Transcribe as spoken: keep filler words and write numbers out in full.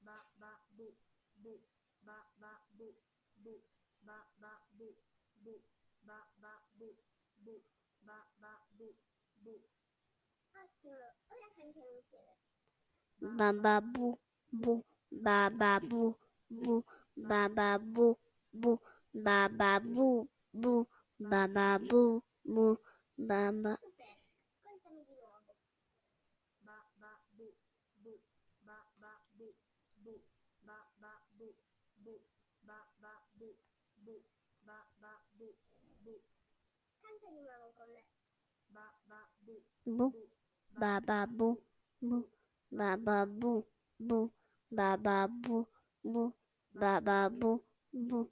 Ba ba bu bu ba ba bu bu ba ba bu bu ba ba bu bu ba ba bu bu ba ba. Bu ba ba bu bu ba ba bu bu ba ba bu bu ba ba bu bu